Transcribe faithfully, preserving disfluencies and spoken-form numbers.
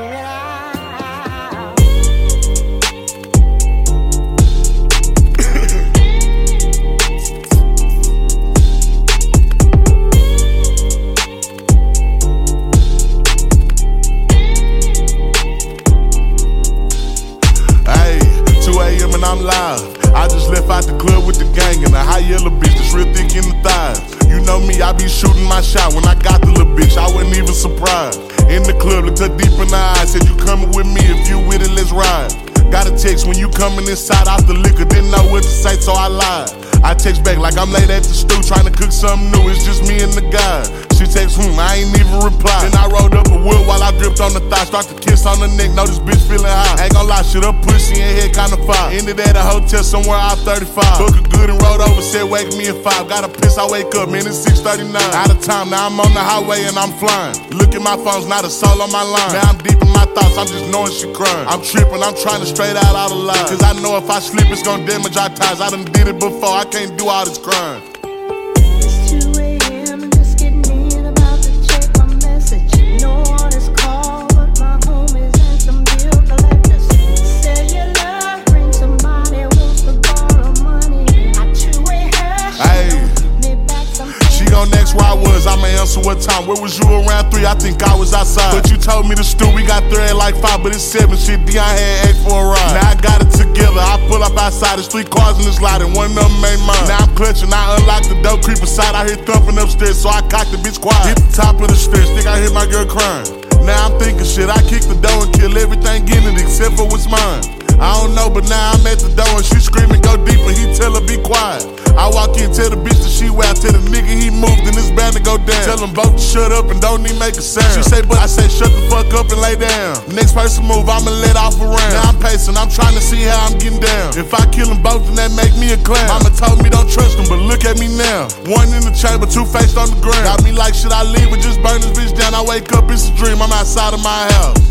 I'm live. I just left out the club with the gang and a high yellow bitch that's real thick in the thighs. You know me, I be shooting my shot. When I got the little bitch, I wasn't even surprised. In the club, looked her deep in the eyes, said you coming with me, if you with it, let's ride. Got a text when you coming inside out the liquor, didn't know what to say, so I lied. I text back like I'm late at the stew, trying to cook something new, it's just me and the guy. She text, hmm, I ain't even reply. Then I rolled up a wood while I dripped on the thigh, start to kiss on the neck, know this bitch feeling high. Ain't gon' lie, shit up pussy and head kinda fire. Ended at a hotel somewhere out thirty-five. Book a good and rolled over, said wake me at five. Gotta piss, I wake up, man, it's six thirty-nine. Out of time, now I'm on the highway and I'm flying. Look at my phone's not a soul on my line. Now I'm deep in my thoughts, I'm just knowing she crying. I'm tripping, I'm trying to straight out all the lies, cause I know if I slip, it's gon' damage our ties. I done did it before, I can't do all this crime. It's two A M and just getting in, about to check my message. No one is called, but my homies and some bill collectors. Cellular, bring somebody wants to borrow money. I two-way her, she Hey. don't give me back some. She gon' next where I was, I'ma answer what time. Where was you around three? I think I was outside. But you told me to stew, we got there at like five, but it's seven. Shit, Dion had eight for a ride. Now I got it together, I pull up outside, there's three cars in this lot and one of them ain't mine. Now I'm clutching, I unlock the door, creep aside, I hear thumping upstairs, so I cock the bitch quiet. Hit the top of the stairs, think I hear my girl crying. Now I'm thinking shit, I kick the door and kill everything in it except for what's mine. I don't know, but now I'm at the door and she screaming, go deeper, he tell her be quiet. I walk in, tell the bitch that she wild, tell the nigga he moved and it's bound to go down. Tell them both to shut up and don't even make a sound. She say, but I say shut the fuck up and lay down. Next person move, I'ma let off a round. Now I'm pacing, I'm trying to see how I'm getting down. If I kill them both, then that make me a clown. Mama told me don't trust them, but look at me now. One in the chamber, two faced on the ground. Got me like, should I leave or just burn this bitch down? I wake up, it's a dream, I'm outside of my house.